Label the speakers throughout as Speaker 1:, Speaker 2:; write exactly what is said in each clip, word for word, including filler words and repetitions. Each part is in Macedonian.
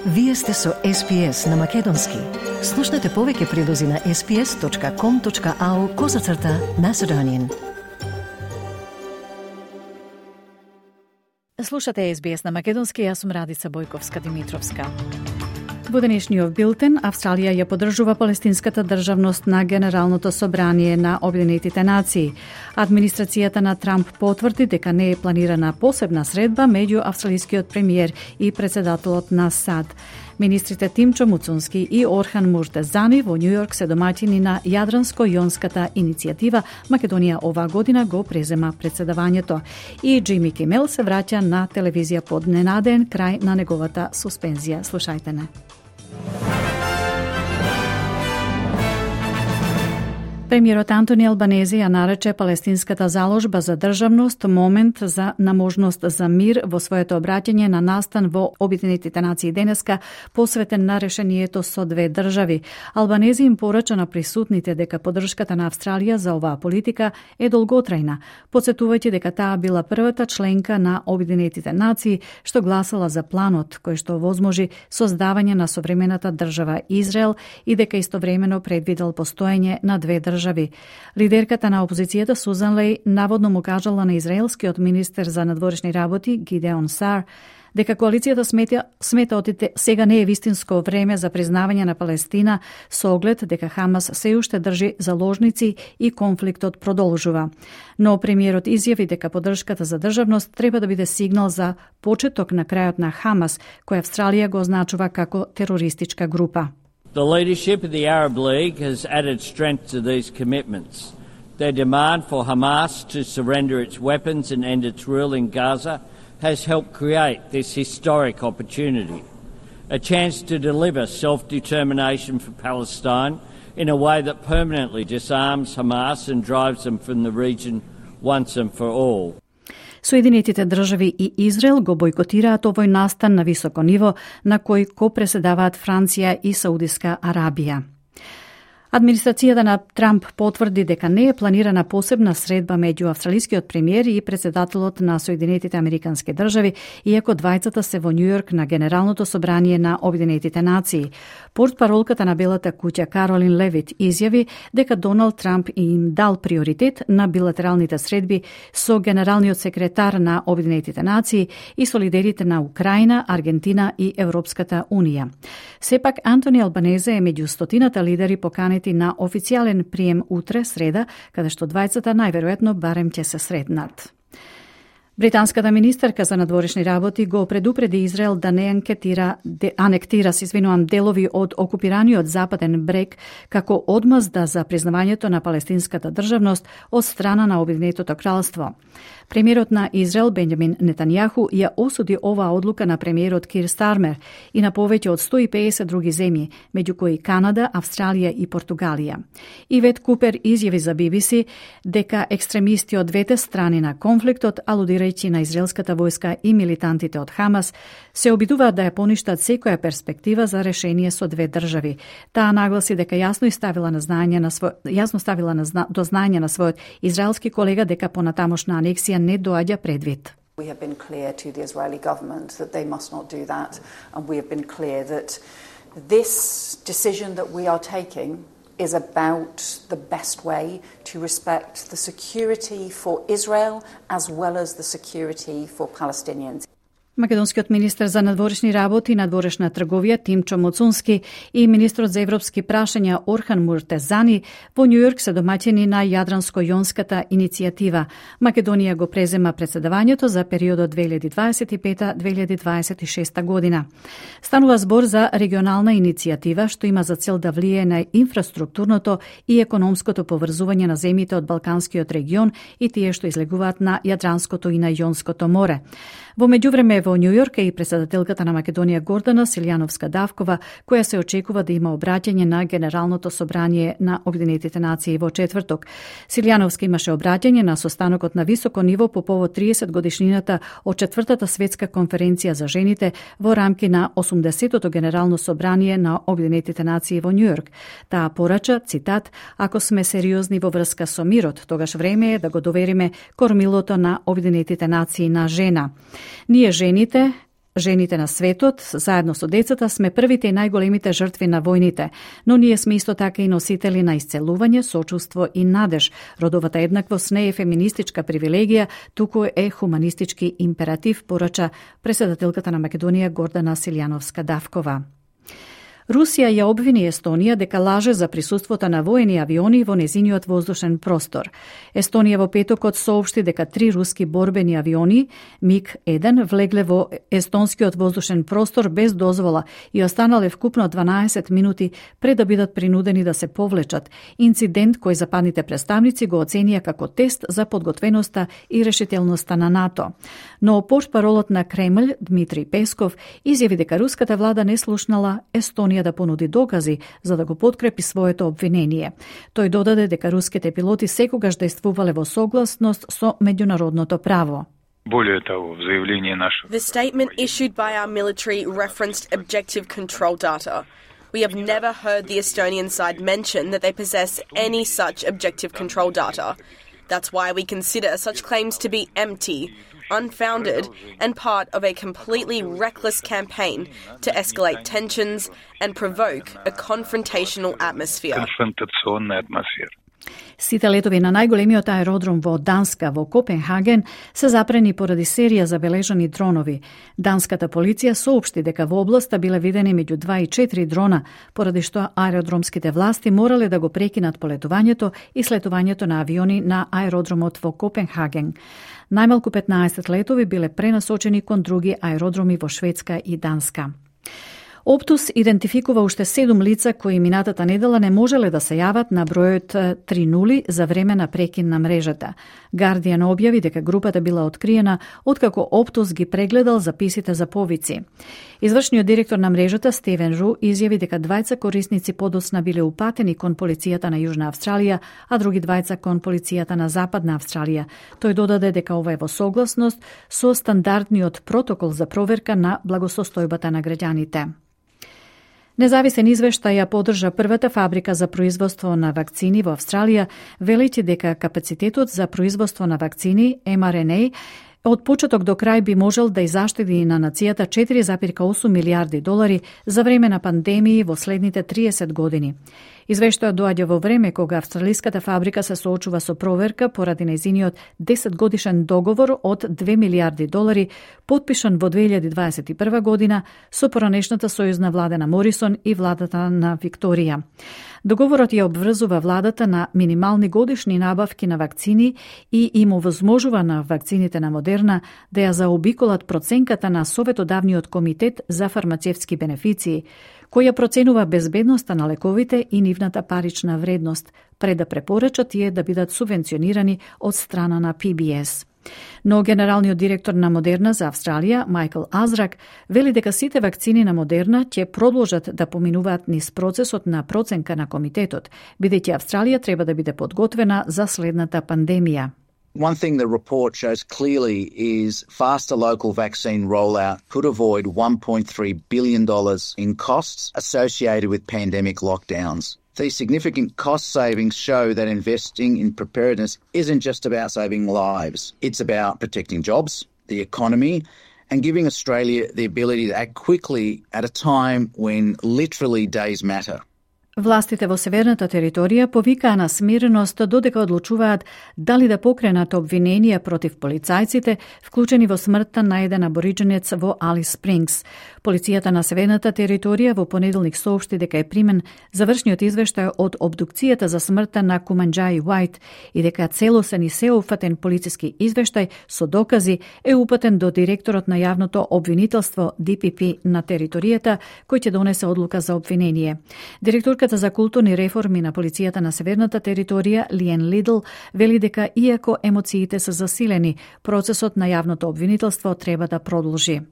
Speaker 1: Вие сте со Ес Би Ес на Македонски. Слушнете повеќе прилози на ес би ес точка ком точка ау козацрта Macedonian.
Speaker 2: Слушате Ес Би Ес на Македонски, јас сум Радица Бојковска-Димитровска. Во денешниот билтен, Австралија ја поддржува палестинската државност на Генералното собрание на Обединетите нации. Администрацијата на Трамп потврди дека не е планирана посебна средба меѓу австралискиот премиер и председателот на САД. Министрите Тимчо Муцунски и Орхан Муртезани во Њујорк се домаќини на Јадранско-јонската иницијатива. Македонија оваа година го презема председавањето. И Џими Кимел се враќа на телевизија под ненаден крај на неговата суспензија. Слушајте не. Премиерот Антони Албанези ја нарече палестинската заложба за државност момент за на можност за мир во своето обраќање на настан во Обединетите нации денеска, посветен на решението со две држави. Албанези им порача на присутните дека поддршката на Австралија за оваа политика е долготрајна, потсетувајќи дека таа била првата членка на Обединетите нации што гласала за планот кој што возможи создавање на современата држава Израел и дека истовремено предвидел постоење на две држави. Лидерката на опозицијата Сузан Леј наводно му кажала на израелскиот министер за надворешни работи Гидеон Сар дека коалицијата смета, смета од сега не е вистинско време за признавање на Палестина со оглед дека Хамас се уште држи заложници и конфликтот продолжува. Но премиерот изјави дека поддршката за државност треба да биде сигнал за почеток на крајот на Хамас, кој Австралија го означува како терористичка група.
Speaker 3: The leadership of the Arab League has added strength to these commitments. Their demand for Hamas to surrender its weapons and end its rule in Gaza has helped create this historic opportunity, a chance to deliver self-determination for Palestine in a way that permanently disarms Hamas and drives them from the region once and for all.
Speaker 2: Соединетите држави и Израел го бойкотираат овој настан на високо ниво на кој ко преседаваат Франција и Саудиска Арабија. Администрацијата на Трамп потврди дека не е планирана посебна средба меѓу австралискиот премиер и председателот на Соединетите Американски држави, иако двајцата се во Њујорк на Генералното собрание на Обединетите нации. Портпаролката на Белата куќа Каролин Левит изјави дека Доналд Трамп им дал приоритет на билатералните средби со генералниот секретар на Обединетите нации и со лидерите на Украина, Аргентина и Европската унија. Сепак Антони Албанезе е меѓу стотината лидери поканети на официјален прием утре, среда, каде што двајцата најверојатно барем ќе се сретнат. Британската министерка за надворешни работи го предупреди Израел да не анкетира, де, анектира се извинувам, делови од окупираниот западен брег како одмазда за признавањето на палестинската државност од страна на Обединетото кралство. Премиерот на Израел Бенџамин Нетањаху ја осуди оваа одлука на премиерот Кир Стармер и на повеќе од сто и педесет други земји, меѓу кои Канада, Австралија и Португалија. Ивет Купер изјави за Би Би Си дека екстремисти од двете страни на конфликтот, алудирајќи на израелската војска и милитантите од Хамас, се обидуваат да ја поништат секоја перспектива за решение со две држави. Таа нагласи дека јасно и ставила на знање на свој јасно ставила на зна, до знање на својот израелски колега дека понатамошна анексија не доаѓа предвид.
Speaker 4: We have been clear to the Israeli government that they must not do that, and we have been clear that this decision that we are taking is about the best way to respect the security for Israel as well as the security for Palestinians.
Speaker 2: Македонскиот министер за надворешни работи и надворешна трговија Тимчо Муцунски и министрот за европски прашања Орхан Муртезани во Њујорк се домаќини на Јадранско-јонската иницијатива. Македонија го презема председавањето за периодот две илјади дваесет и пета до две илјади дваесет и шеста година. Станува збор за регионална иницијатива што има за цел да влијае на инфраструктурното и економското поврзување на земјите од Балканскиот регион и тие што излегуваат на Јадранското и на Јонското море. Во меѓувреме во Њујорк е и председателката на Македонија Гордана Силјановска-Давкова, која се очекува да има обраќање на Генералното собрание на Обединетите нации во четврток. Силјановска имаше обраќање на состанокот на високо ниво по повод тридесет годишнината од четвртата светска конференција за жените во рамки на осумдесетото Генерално собрание на Обединетите нации во Њујорк. Таа порача, цитат, ако сме сериозни во врска со мирот, тогаш време е да го довериме кормилото на Обединетите нации на жена. Ние жените Жените на светот, заедно со децата, сме првите и најголемите жртви на војните, но ние сме исто така и носители на исцелување, сочувство и надеж. Родовата еднаквост не е феминистичка привилегија, туку е хуманистички императив, порача председателката на Македонија Гордана Силјановска-Давкова. Русија ја обвини Естонија дека лаже за присуството на воени авиони во незиниот воздушен простор. Естонија во петокот соопшти дека три руски борбени авиони миг еден влегле во естонскиот воздушен простор без дозвола и останале вкупно дванаесет минути пред да бидат принудени да се повлечат. Инцидент кој западните представници го оценија како тест за подготвеноста и решителноста на НАТО. Но портпаролот на Кремљ Дмитрий Песков изјави дека руската влада не слушнала Естонија да понуди докази за да го подкрепи своето обвинение. Тој додаде дека руските пилоти секогаш действувале во согласност со меѓународното право.
Speaker 5: Более того, в заявлении наше.
Speaker 6: The statement issued by our military referenced objective control data. We have never heard the Estonian side mention that they possess any such objective control data. That's why we consider such claims to be empty, unfounded, and part of a completely reckless campaign to escalate tensions and provoke a confrontational atmosphere.
Speaker 5: Конфронтационная атмосфера.
Speaker 2: Сите летови на најголемиот аеродром во Данска во Копенхаген се запрени поради серија забележани дронови. Данската полиција соопшти дека во областа биле видени меѓу два и четири дрона, поради што аеродромските власти морале да го прекинат полетувањето и слетувањето на авиони на аеродромот во Копенхаген. Најмалку петнаесет летови биле пренасочени кон други аеродроми во Шведска и Данска. Оптус идентификува уште седум лица кои минатата недела не можеле да се јават на бројот три нули за време на прекин на мрежата. Guardian објави дека групата била откриена откако Оптус ги прегледал записите за повици. Извршниот директор на мрежата Стивен Ру изјави дека двајца корисници подоцна биле упатени кон полицијата на Јужна Австралија, а други двајца кон полицијата на Западна Австралија. Тој додаде дека ова е во согласност со стандардниот протокол за проверка на благосостојбата на граѓаните. Независен извештај ја поддржа првата фабрика за производство на вакцини во Австралија, велејќи дека капацитетот за производство на вакцини Ем Ар Ен Ей од почеток до крај би можел да изаштеди на нацијата четири zarez осум милијарди долари за време на пандемии во следните триесет години. Извештајот доаѓа во време кога австралиската фабрика се соочува со проверка поради нејзиниот десет годишен договор од две милијарди долари, потпишан во две илјади дваесет и прва година со поранешната сојузна влада на Морисон и владата на Викторија. Договорот ја обврзува владата на минимални годишни набавки на вакцини и им овозможува на вакцините на Модерна да ја заобиколат проценката на Советодавниот комитет за фармацевтски бенефиции, која проценува безбедноста на лековите и нивната парична вредност, пред да препорачат тие да бидат субвенционирани од страна на Пи Би Ес. Но генералниот директор на Модерна за Австралија, Майкл Азрак, вели дека сите вакцини на Модерна ќе продолжат да поминуваат низ процесот на проценка на комитетот, бидејќи Австралија треба да биде подготвена за следната пандемија.
Speaker 7: One thing the report shows clearly is faster local vaccine rollout could avoid one point three billion dollars in costs associated with pandemic lockdowns. These significant cost savings show that investing in preparedness isn't just about saving lives. It's about protecting jobs, the economy, and giving Australia the ability to act quickly at a time when literally days matter.
Speaker 2: Властите во северната територија повикаа на смиреност додека одлучуваат дали да покренат обвиненија против полицајците, вклучени во смртта на еден аборидженец во Алис Спрингс. Полицијата на северната територија во понеделник соопшти дека е примен завршниот извештај од обдукцијата за смртта на Куманџаи Уајт и дека целосен и сеопфатен полициски извештај со докази е упатен до директорот на јавното обвинителство Ди Пи Пи на територијата, кој ќе донесе одлука за обвинение. Директорката за културни реформи на полицијата на северната територија Лиен Лидл вели дека иако емоциите се засилени, процесот на јавното обвинителство треба да продолжи.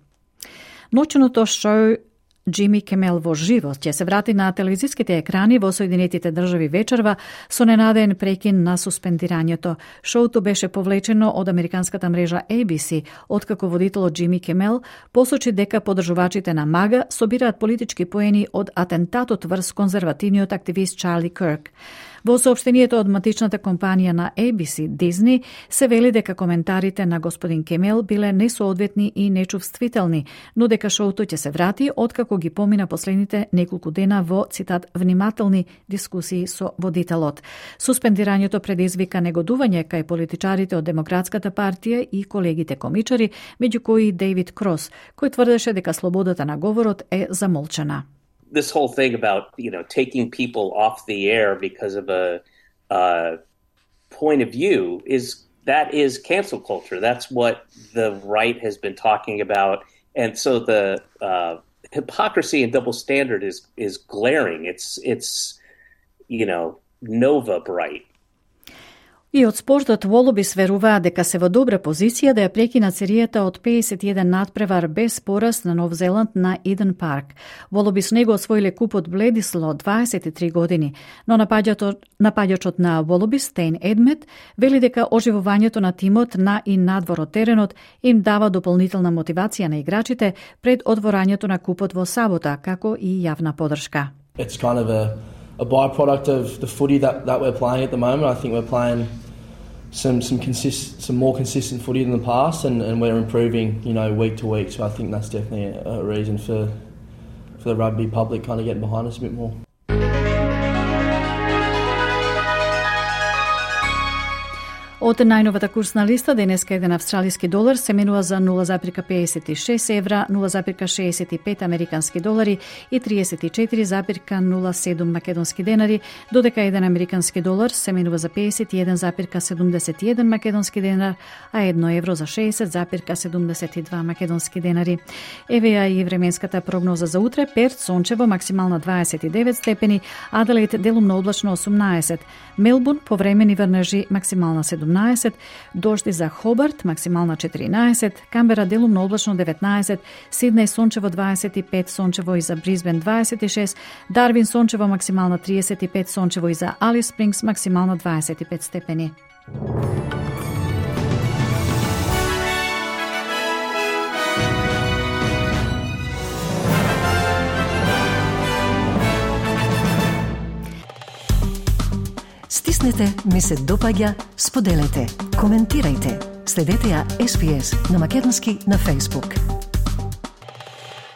Speaker 2: Ноќното шоу Джими Кимел во живо ќе се врати на телевизиските екрани во Соединетите држави вечерва со ненадеен прекин на суспендирањето. Шоуто беше повлечено од американската мрежа Ей Би Си, откако водителот Джими Кимел посочи дека подржувачите на Мага собираат политички поени од атентатот врз конзервативниот активист Чарли Кирк. Во соопштението од матичната компанија на A B C Disney се вели дека коментарите на господин Кемел биле несоодветни и нечувствителни, но дека шоуто ќе се врати откако ги помина последните неколку дена во, цитат, внимателни дискусии со водителот. Суспендирањето предизвика негодување кај политичарите од Демократската партија и колегите комичари, меѓу кои Дейвид Крос, кој тврдеше дека слободата на говорот е замолчана.
Speaker 8: This whole thing about, you know, taking people off the air because of a uh, point of view is that is cancel culture. That's what the right has been talking about, and so the uh, hypocrisy and double standard is is glaring. It's it's you know nova bright.
Speaker 2: И од спортот Волобис веруваат дека се во добра позиција да ја прекинат серијата од педесет и еден надпревар без пораз на Нов Зеланд на Иден Парк. Волобис не го освоиле купот Бледисло дваесет и три години, но напаѓачот на Волобис Стейн Едмет вели дека оживувањето на тимот на и надвор од теренот им дава дополнителна мотивација на играчите пред одворањето на купот во сабота, како и јавна поддршка.
Speaker 9: It's kind of a a byproduct of the footy that, that we're playing at the moment. I think we're playing some some consist some more consistent footy than the past, and, and we're improving, you know, week to week. So I think that's definitely a, a reason for for the rugby public kind of getting behind us a bit more.
Speaker 2: Од најновата курсна листа, денеска еден австралиски долар се менува за нула запирка педесет и шест евра, нула запирка шеесет и пет американски долари и триесет и четири запирка нула седум македонски денари, додека еден американски долар се менува за педесет и еден запирка седумдесет и еден македонски денар, а едно евро за шеесет запирка седумдесет и два македонски денари. Еве ја и временската прогноза за утре: Перт сончево, максимална дваесет и девет степени, Аделаид делумно облачно осумнаесет, Мелбурн повремени врнежи, максимална седумнаесет, дожди за Хобарт, максимална четиринаесет, Камбера делумно облачно деветнаесет, Сиднеј сончево дваесет и пет, сончево и за Бризбен дваесет и шест, Дарвин сончево, максимална триесет и пет, сончево и за Алис Спрингс, максимална дваесет и пет степени.
Speaker 1: Стиснете, ми се допаѓа, споделете, коментирајте. Следете ја С Б С на македонски на Facebook.